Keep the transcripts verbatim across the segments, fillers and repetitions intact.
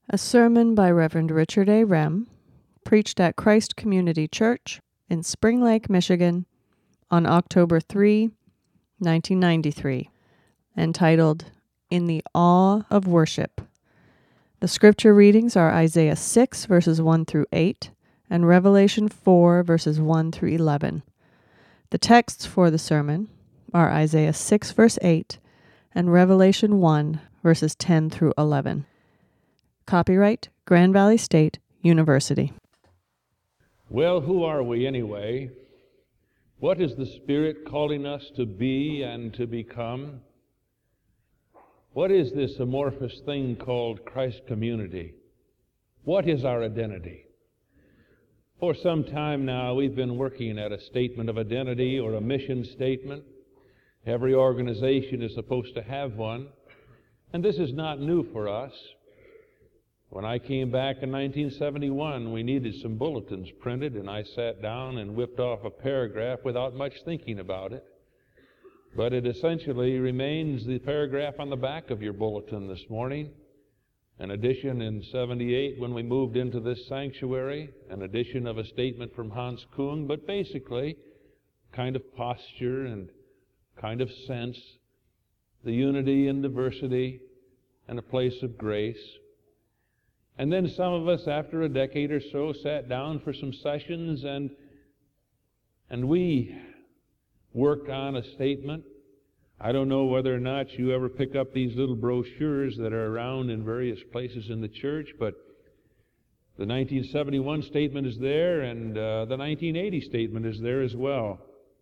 A sermon by Reverend Richard A. Rem, preached at Christ Community Church in Spring Lake, Michigan, on October third, nineteen ninety-three, entitled, In the Awe of Worship. The scripture readings are Isaiah six, verses one through eight, and Revelation four, verses one through eleven. The texts for the sermon are Isaiah six, verse eight, and Revelation one, verses ten through eleven. Copyright Grand Valley State University. Well, who are we anyway? What is the Spirit calling us to be and to become? What is this amorphous thing called Christ Community? What is our identity? For some time now, we've been working at a statement of identity or a mission statement. Every organization is supposed to have one, and this is not new for us. When I came back in nineteen seventy-one, we needed some bulletins printed, and I sat down and whipped off a paragraph without much thinking about it. But it essentially remains the paragraph on the back of your bulletin this morning. An edition in seventy-eight when we moved into this sanctuary, an edition of a statement from Hans Kung, but basically kind of posture and kind of sense, the unity and diversity and a place of grace. And then some of us, after a decade or so, sat down for some sessions and and we worked on a statement. I don't know whether or not you ever pick up these little brochures that are around in various places in the church, but the nineteen seventy-one statement is there, and uh, the nineteen eighty statement is there as well.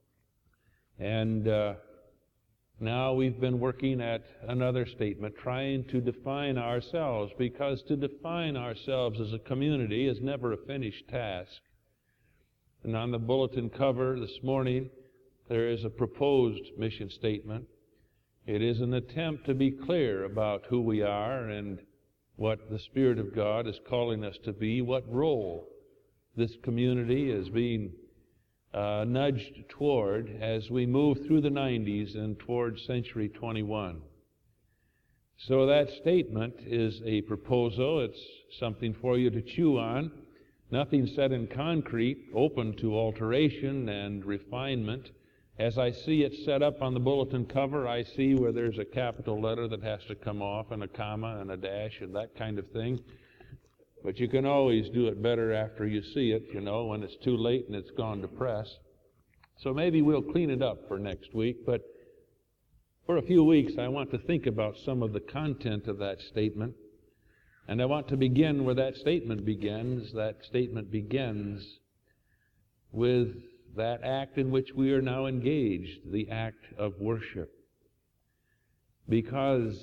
And uh, now we've been working at another statement, trying to define ourselves, because to define ourselves as a community is never a finished task. And on the bulletin cover this morning, there is a proposed mission statement. It is an attempt to be clear about who we are and what the Spirit of God is calling us to be, what role this community is being uh, nudged toward as we move through the nineties and toward century twenty-one. So that statement is a proposal. It's something for you to chew on. Nothing set in concrete, open to alteration and refinement. As I see it set up on the bulletin cover, I see where there's a capital letter that has to come off, and a comma and a dash and that kind of thing. But you can always do it better after you see it, you know, when it's too late and it's gone to press. So maybe we'll clean it up for next week, but for a few weeks I want to think about some of the content of that statement. And I want to begin where that statement begins. That statement begins with that act in which we are now engaged, the act of worship. Because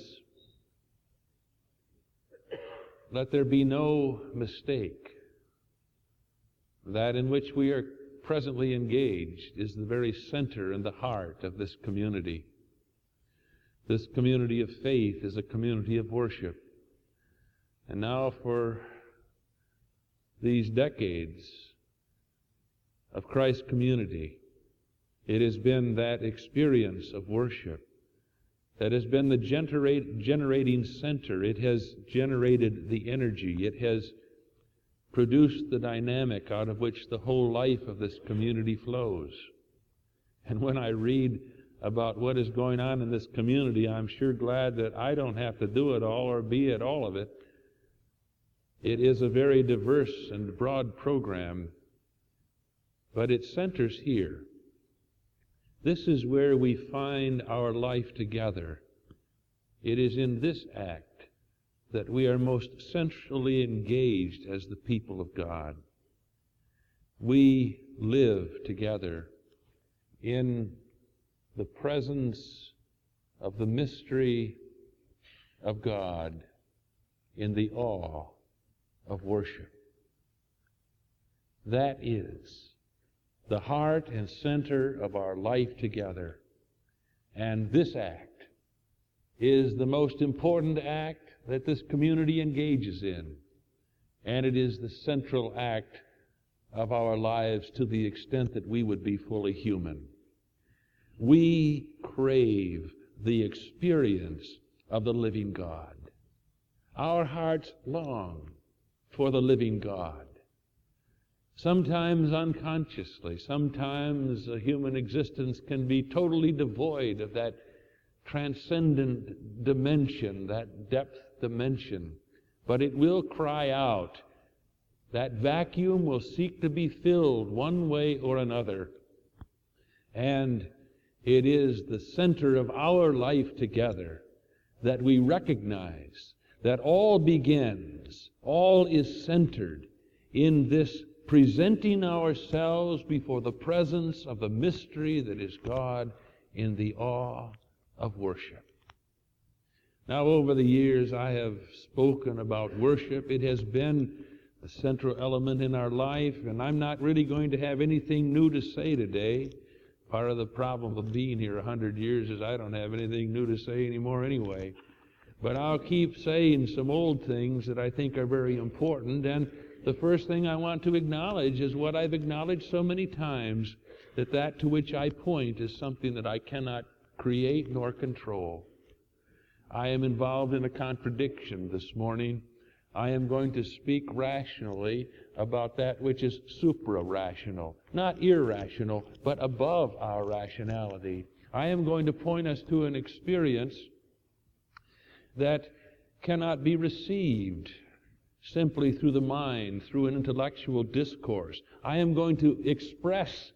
let there be no mistake, that in which we are presently engaged is the very center and the heart of this community. This community of faith is a community of worship. And now for these decades of Christ's community, it has been that experience of worship that has been the generate, generating center. It has generated the energy. It has produced the dynamic out of which the whole life of this community flows. And when I read about what is going on in this community, I'm sure glad that I don't have to do it all or be at all of it. It is a very diverse and broad program, but it centers here. This is where we find our life together. It is in this act that we are most centrally engaged as the people of God. We live together in the presence of the mystery of God, in the awe of worship. That is the heart and center of our life together. And this act is the most important act that this community engages in. And it is the central act of our lives to the extent that we would be fully human. We crave the experience of the living God. Our hearts long for the living God. Sometimes unconsciously, sometimes a human existence can be totally devoid of that transcendent dimension, that depth dimension. But it will cry out. That vacuum will seek to be filled one way or another. And it is the center of our life together that we recognize that all begins, all is centered in this presenting ourselves before the presence of the mystery that is God in the awe of worship. Now, over the years, I have spoken about worship. It has been a central element in our life, and I'm not really going to have anything new to say today. Part of the problem of being here a hundred years is I don't have anything new to say anymore anyway. But I'll keep saying some old things that I think are very important, and the first thing I want to acknowledge is what I've acknowledged so many times, that that to which I point is something that I cannot create nor control. I am involved in a contradiction this morning. I am going to speak rationally about that which is supra-rational, not irrational, but above our rationality. I am going to point us to an experience that cannot be received simply through the mind, through an intellectual discourse. I am going to express,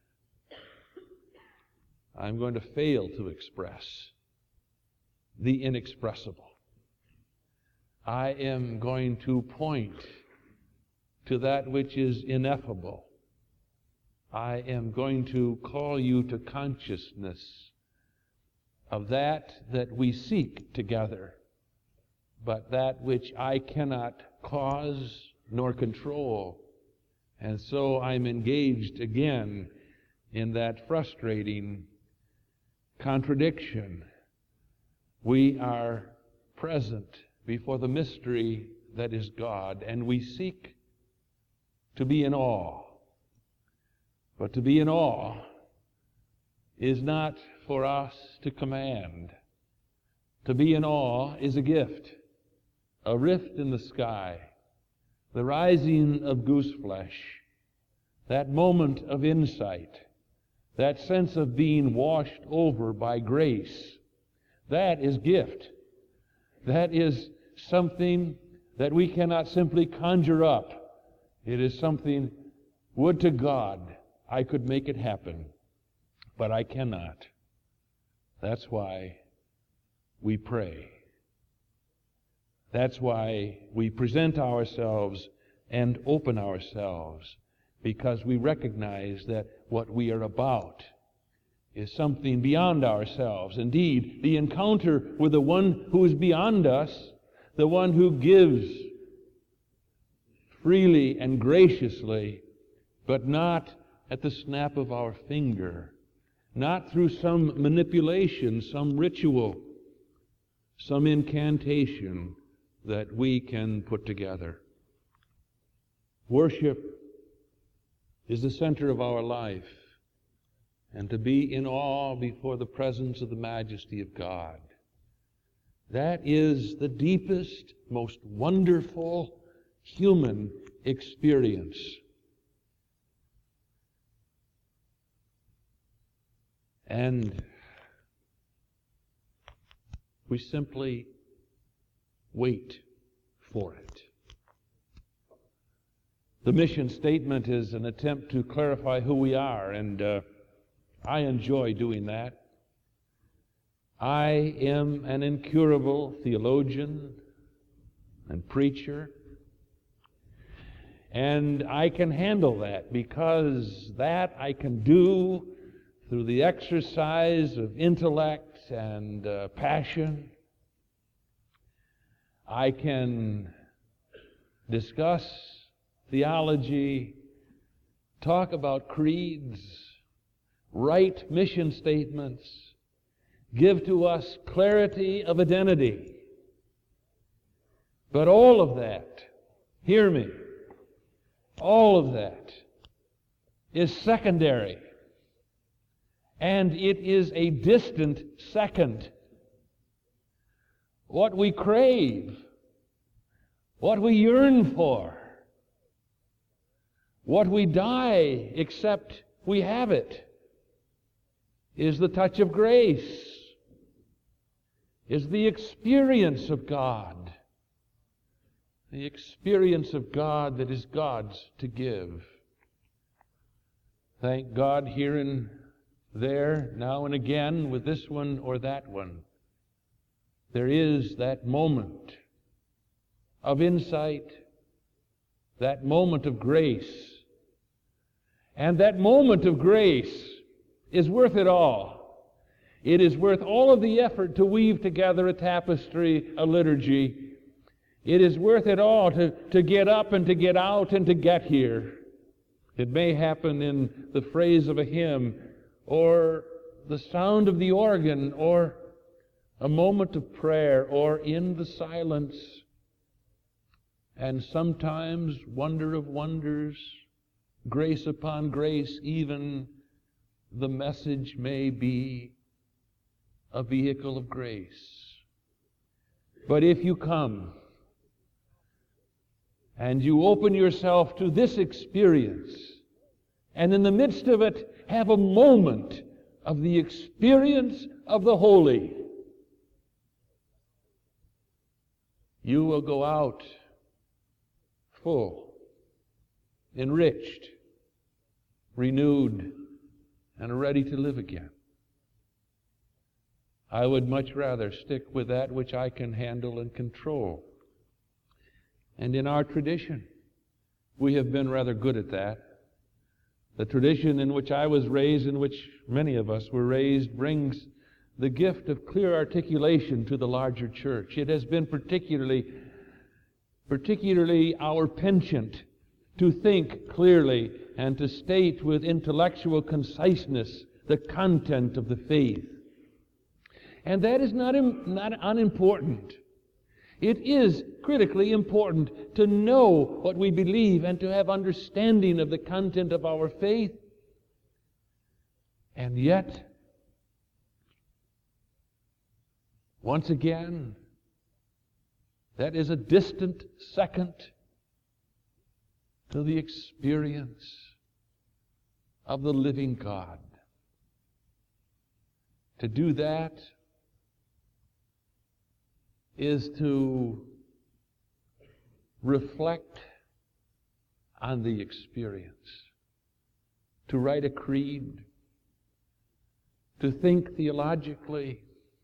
I'm going to fail to express the inexpressible. I am going to point to that which is ineffable. I am going to call you to consciousness of that that we seek together, but that which I cannot cause nor control. And so I'm engaged again in that frustrating contradiction. We are present before the mystery that is God, and we seek to be in awe. But to be in awe is not for us to command. To be in awe is a gift. A rift in the sky, the rising of goose flesh, that moment of insight, that sense of being washed over by grace, that is gift. That is something that we cannot simply conjure up. It is something, would to God I could make it happen, but I cannot. That's why we pray. That's why we present ourselves and open ourselves, because we recognize that what we are about is something beyond ourselves. Indeed, the encounter with the one who is beyond us, the one who gives freely and graciously, but not at the snap of our finger, not through some manipulation, some ritual, some incantation that we can put together. Worship is the center of our life, and to be in awe before the presence of the majesty of God, that is the deepest, most wonderful human experience. And we simply wait for it. The mission statement is an attempt to clarify who we are, and uh, I enjoy doing that. I am an incurable theologian and preacher, and I can handle that because that I can do through the exercise of intellect and uh, passion. I can discuss theology, talk about creeds, write mission statements, give to us clarity of identity. But all of that, hear me, all of that is secondary. And it is a distant second. What we crave what we yearn for, what we die except we have it, is the touch of grace, is the experience of God, the experience of God that is God's to give. Thank God, here and there, now and again, with this one or that one, there is that moment of insight, that moment of grace. And that moment of grace is worth it all. It is worth all of the effort to weave together a tapestry, a liturgy. It is worth it all to, to get up and to get out and to get here. It may happen in the phrase of a hymn, or the sound of the organ, or a moment of prayer, or in the silence. And sometimes, wonder of wonders, grace upon grace, even the message may be a vehicle of grace. But if you come and you open yourself to this experience, and in the midst of it have a moment of the experience of the holy, you will go out full, enriched, renewed, and ready to live again. I would much rather stick with that which I can handle and control. And in our tradition, we have been rather good at that. The tradition in which I was raised, in which many of us were raised, brings the gift of clear articulation to the larger church. It has been particularly, particularly our penchant to think clearly and to state with intellectual conciseness the content of the faith. And that is not, not unimportant. It is critically important to know what we believe and to have understanding of the content of our faith. And yet, once again, that is a distant second to the experience of the living God. To do that is to reflect on the experience, to write a creed, to think theologically.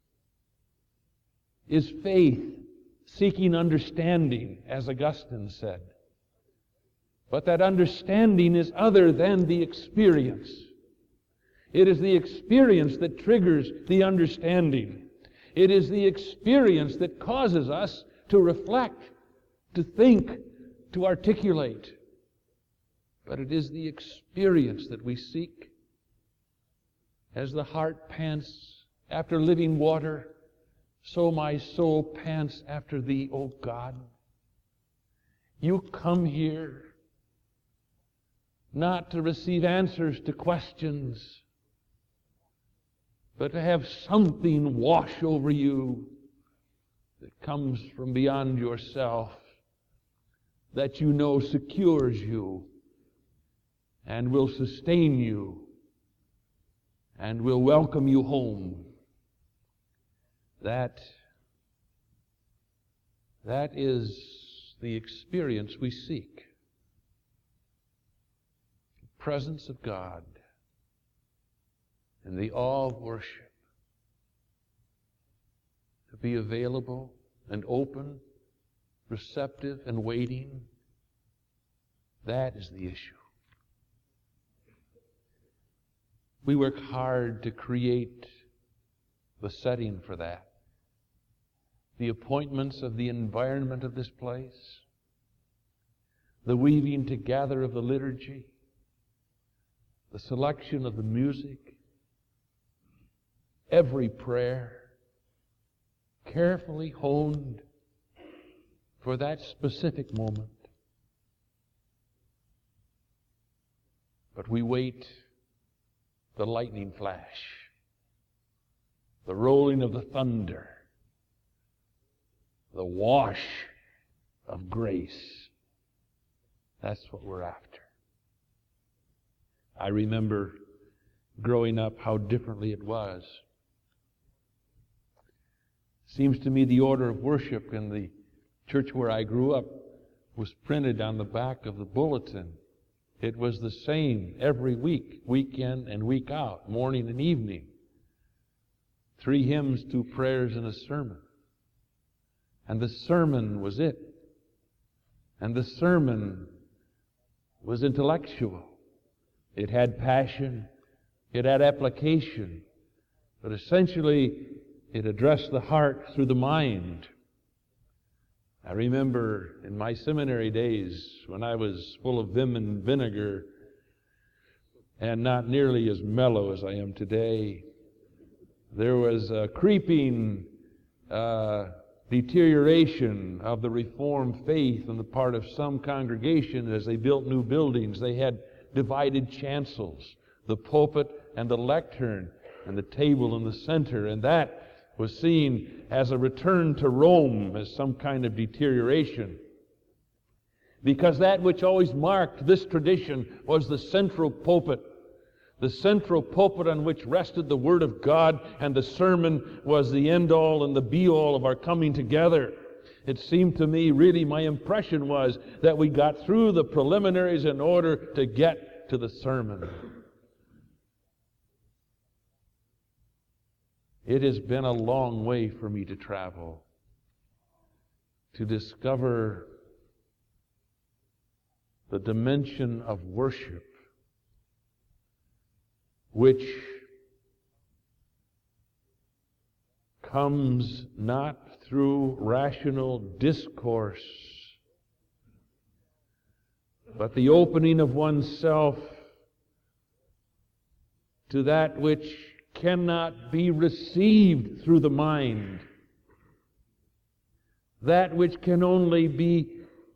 Is faith seeking understanding, as Augustine said? But that understanding is other than the experience. It is the experience that triggers the understanding. It is the experience that causes us to reflect, to think, to articulate. But it is the experience that we seek. As the heart pants after living water, so my soul pants after Thee, O God. You come here not to receive answers to questions, but to have something wash over you that comes from beyond yourself, that you know secures you and will sustain you and will welcome you home. That, that is the experience we seek. The presence of God and the awe of worship. To be available and open, receptive and waiting. That is the issue. We work hard to create the setting for that. The appointments of the environment of this place, the weaving together of the liturgy, the selection of the music, every prayer carefully honed for that specific moment. But we wait the lightning flash, the rolling of the thunder, the wash of grace. That's what we're after. I remember growing up how differently it was. Seems to me the order of worship in the church where I grew up was printed on the back of the bulletin. It was the same every week, week in and week out, morning and evening. Three hymns, two prayers, and a sermon. And the sermon was it. And the sermon was intellectual. It had passion. It had application. But essentially, it addressed the heart through the mind. I remember in my seminary days when I was full of vim and vinegar and not nearly as mellow as I am today, there was a creeping uh, deterioration of the Reformed faith on the part of some congregations as they built new buildings. They had divided chancels, the pulpit and the lectern, and the table in the center, and that was seen as a return to Rome, as some kind of deterioration. Because that which always marked this tradition was the central pulpit, the central pulpit on which rested the Word of God, and the sermon was the end-all and the be-all of our coming together. It seemed to me, really, my impression was that we got through the preliminaries in order to get to the sermon. It has been a long way for me to travel to discover the dimension of worship which comes not through rational discourse, but the opening of oneself to that which cannot be received through the mind, that which can only be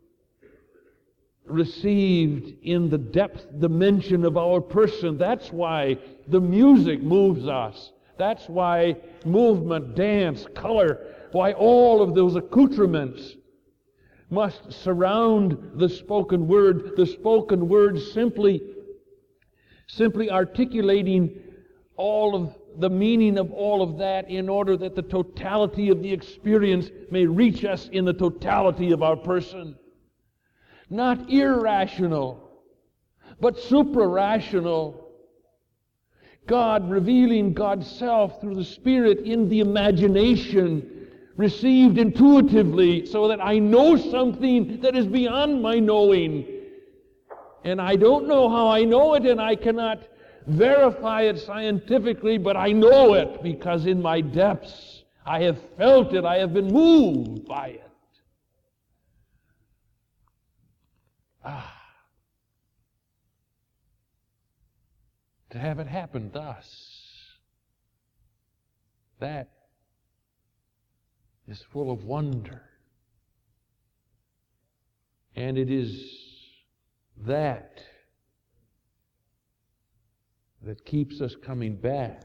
received in the depth dimension of our person. That's why the music moves us. That's why movement, dance, color, why all of those accoutrements must surround the spoken word. The spoken word simply, simply articulating all of the meaning of all of that in order that the totality of the experience may reach us in the totality of our person. Not irrational, but supra-rational. God revealing God's self through the Spirit in the imagination, received intuitively so that I know something that is beyond my knowing. And I don't know how I know it, and I cannot verify it scientifically, but I know it because in my depths I have felt it, I have been moved by it. Ah. To have it happen thus, that is full of wonder. And it is that that keeps us coming back.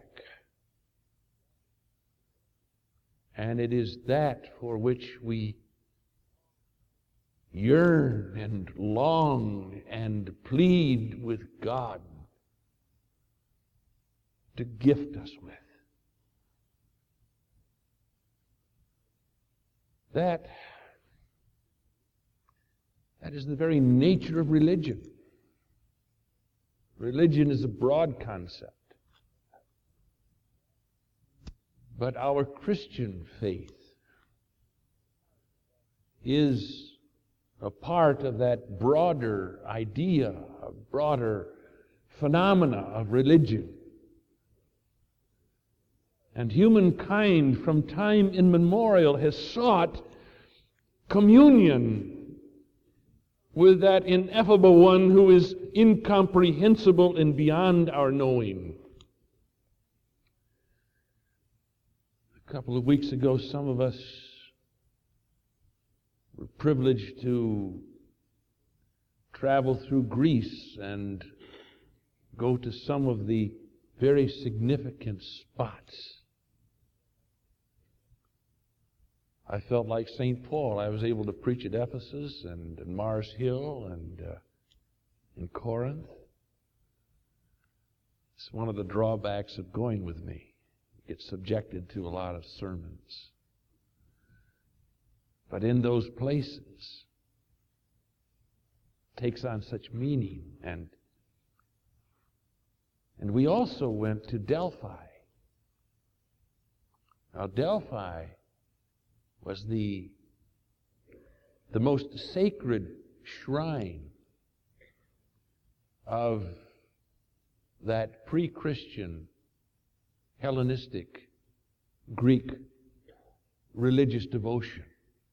And it is that for which we yearn and long and plead with God to gift us with. That, that is the very nature of religion. Religion is a broad concept. But our Christian faith is a part of that broader idea, a broader phenomena of religion. And humankind from time immemorial has sought communion with that ineffable one who is incomprehensible and beyond our knowing. A couple of weeks ago, some of us were privileged to travel through Greece and go to some of the very significant spots. I felt like Saint Paul. I was able to preach at Ephesus and, and Mars Hill and uh, in Corinth. It's one of the drawbacks of going with me. You get subjected to a lot of sermons. But in those places, it takes on such meaning. And, and we also went to Delphi. Now, Delphi was the, the most sacred shrine of that pre-Christian Hellenistic Greek religious devotion.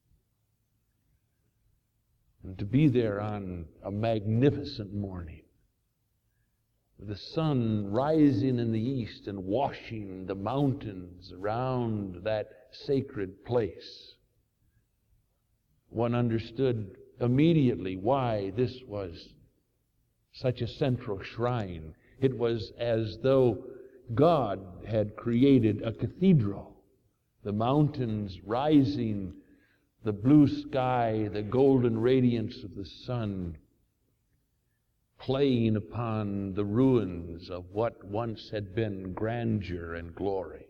And to be there on a magnificent morning, with the sun rising in the east and washing the mountains around that sacred place, one understood immediately why this was such a central shrine. It was as though God had created a cathedral. The mountains rising, the blue sky, the golden radiance of the sun, playing upon the ruins of what once had been grandeur and glory.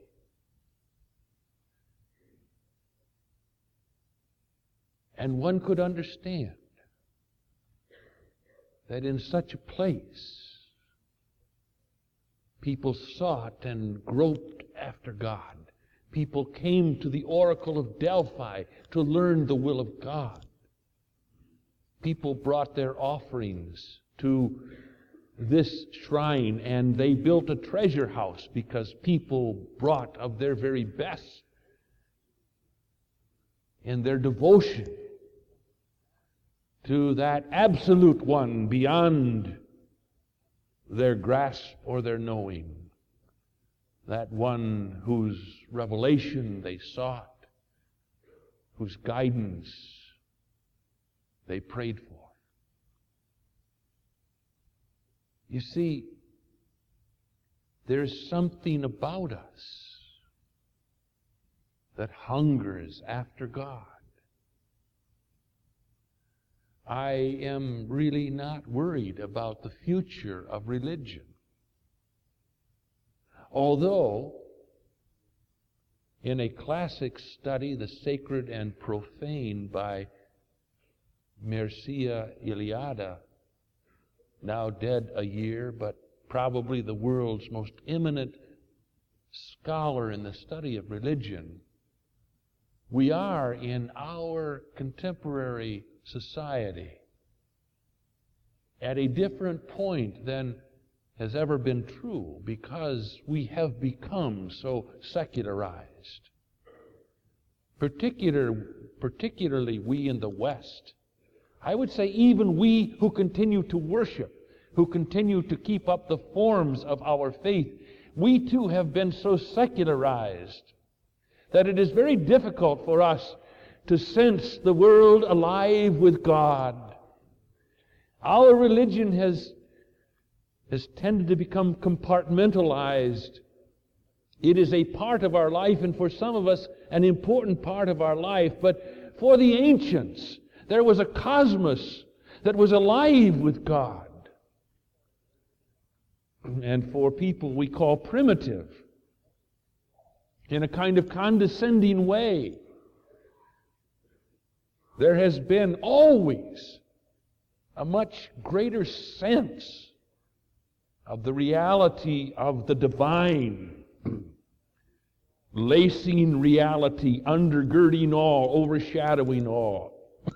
And one could understand that in such a place, people sought and groped after God. People came to the oracle of Delphi to learn the will of God. People brought their offerings to this shrine, and they built a treasure house because people brought of their very best in their devotion to that absolute one beyond their grasp or their knowing, that one whose revelation they sought, whose guidance they prayed for. You see, there's something about us that hungers after God. I am really not worried about the future of religion. Although, in a classic study, The Sacred and Profane by Mircea Eliade, now dead a year, but probably the world's most eminent scholar in the study of religion, we are in our contemporary society at a different point than has ever been true, because we have become so secularized. Particular, particularly we in the West. I would say even we who continue to worship, who continue to keep up the forms of our faith, we too have been so secularized that it is very difficult for us to sense the world alive with God. Our religion has, has tended to become compartmentalized. It is a part of our life, and for some of us, an important part of our life. But for the ancients, there was a cosmos that was alive with God. And for people we call primitive, in a kind of condescending way, there has been always a much greater sense of the reality of the divine, lacing reality, undergirding all, overshadowing all.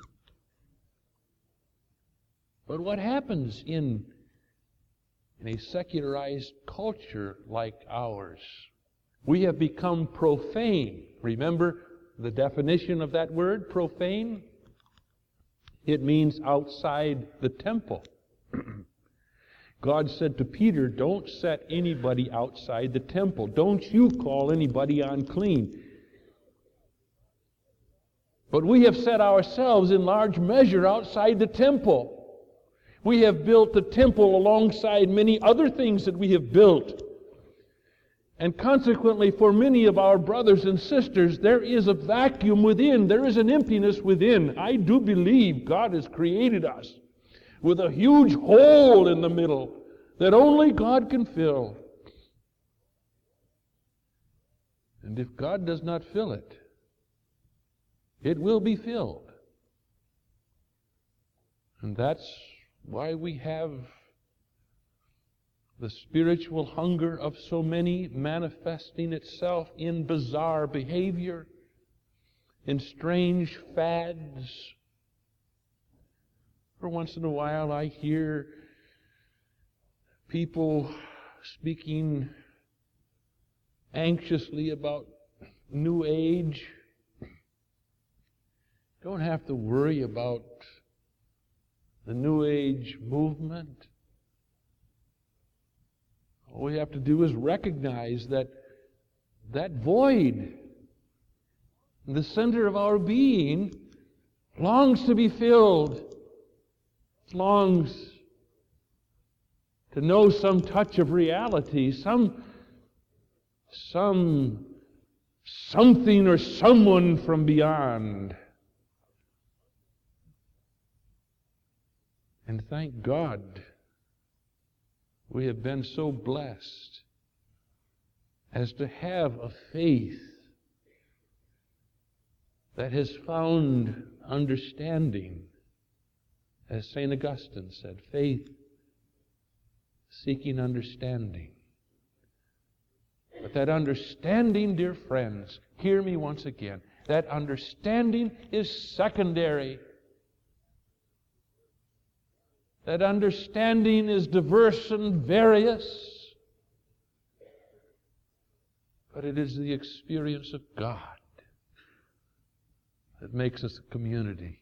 But what happens in, in a secularized culture like ours? We have become profane. Remember the definition of that word, profane? It means outside the temple. God said to Peter, don't set anybody outside the temple. Don't you call anybody unclean. But we have set ourselves in large measure outside the temple. We have built the temple alongside many other things that we have built. And consequently, for many of our brothers and sisters, there is a vacuum within. There is an emptiness within. I do believe God has created us with a huge hole in the middle that only God can fill. And if God does not fill it, it will be filled. And that's why we have the spiritual hunger of so many manifesting itself in bizarre behavior, in strange fads. For once in a while I hear people speaking anxiously about New Age. Don't have to worry about the New Age movement. All we have to do is recognize that that void in the center of our being longs to be filled, longs to know some touch of reality, some, some something or someone from beyond. And thank God we have been so blessed as to have a faith that has found understanding. As Saint Augustine said, faith seeking understanding. But that understanding, dear friends, hear me once again, that understanding is secondary. That understanding is diverse and various, but it is the experience of God that makes us a community.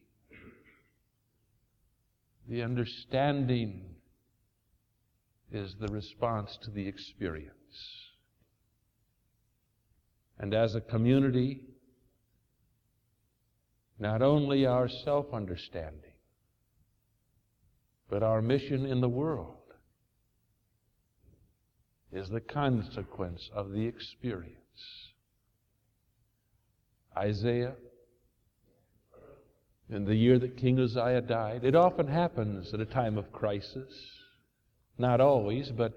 The understanding is the response to the experience. And as a community, not only our self-understanding, but our mission in the world is the consequence of the experience. Isaiah, in the year that King Uzziah died, it often happens at a time of crisis. Not always, but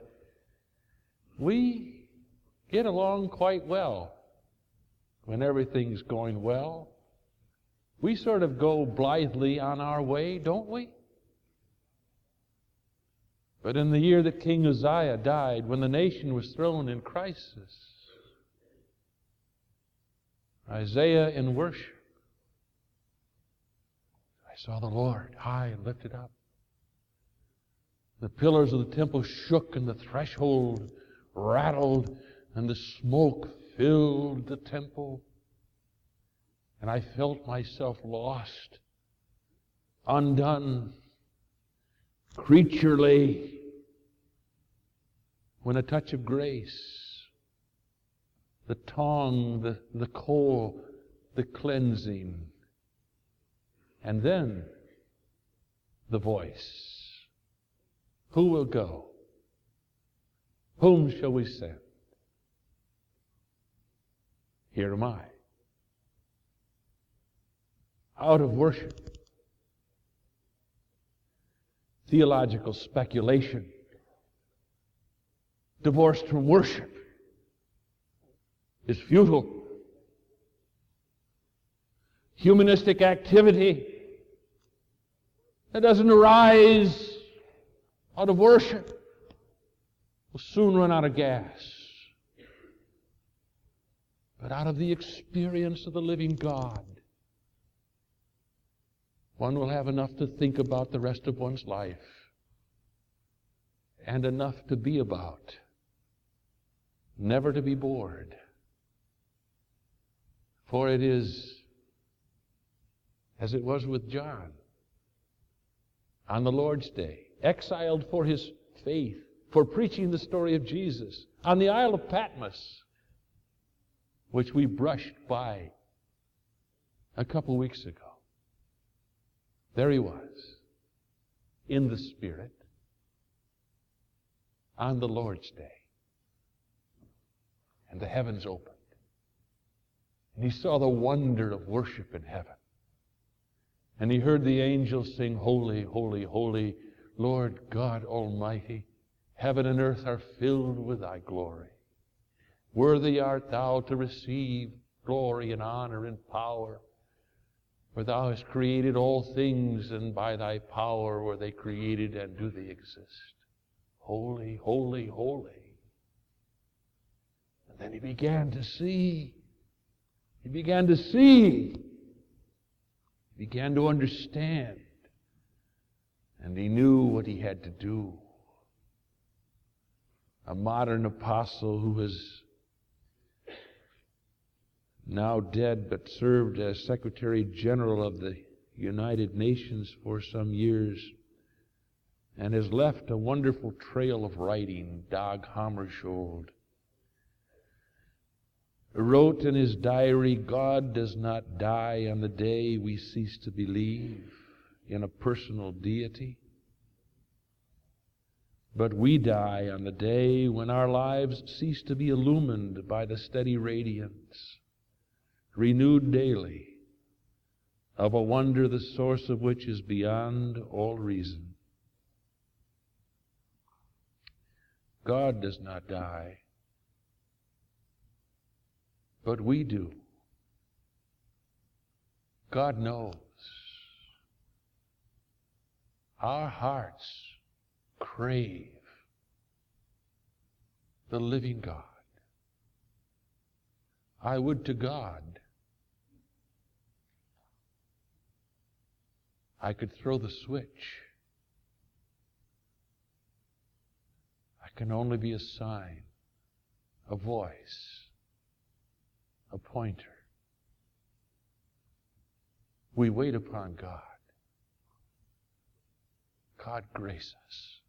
we get along quite well when everything's going well. We sort of go blithely on our way, don't we? But in the year that King Uzziah died, when the nation was thrown in crisis, Isaiah in worship, I saw the Lord high and lifted up. The pillars of the temple shook and the threshold rattled and the smoke filled the temple. And I felt myself lost, undone, creaturely, when a touch of grace, the tongue, the, the coal, the cleansing, and then the voice. Who will go? Whom shall we send? Here am I. Out of worship, theological speculation, divorced from worship, is futile. Humanistic activity that doesn't arise out of worship will soon run out of gas. But out of the experience of the living God, one will have enough to think about the rest of one's life and enough to be about, never to be bored. For it is, as it was with John, on the Lord's Day, exiled for his faith, for preaching the story of Jesus, on the Isle of Patmos, which we brushed by a couple weeks ago. There he was, in the Spirit, on the Lord's Day. and the heavens opened. And he saw the wonder of worship in heaven. And he heard the angels sing, Holy, holy, holy, Lord God Almighty. Heaven and earth are filled with thy glory. Worthy art thou to receive glory and honor and power. For thou hast created all things, and by thy power were they created, and do they exist. Holy, holy, holy. And then he began to see. He began to see. He began to understand. And he knew what he had to do. A modern apostle who is now dead, but served as Secretary General of the United Nations for some years, and has left a wonderful trail of writing, Dag Hammarskjöld, wrote in his diary, God does not die on the day we cease to believe in a personal deity, but we die on the day when our lives cease to be illumined by the steady radiance, renewed daily, of a wonder the source of which is beyond all reason. God does not die, but we do. God knows. Our hearts crave the living God. I would to God I could throw the switch. I can only be a sign, a voice, a pointer. We wait upon God. God grace us.